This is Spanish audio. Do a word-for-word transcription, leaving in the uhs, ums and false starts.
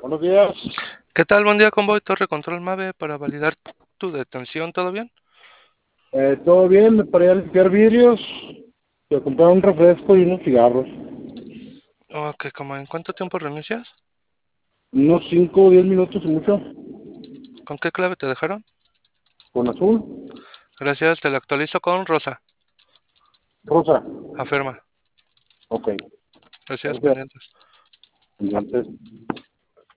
Buenos días. ¿Qué tal? Buen día, Convoy Torre Control Mave para validar tu detención. ¿Todo bien? Eh, ¿todo bien? Me paré a limpiar vidrios, a comprar un refresco y unos cigarros. Ok, ¿como en cuánto tiempo reinicias? Unos cinco o diez minutos y mucho. ¿Con qué clave te dejaron? Con azul. Gracias, te lo actualizo con Rosa. Rosa. Afirma. Ok. Gracias, Gracias. pendientes. Antes.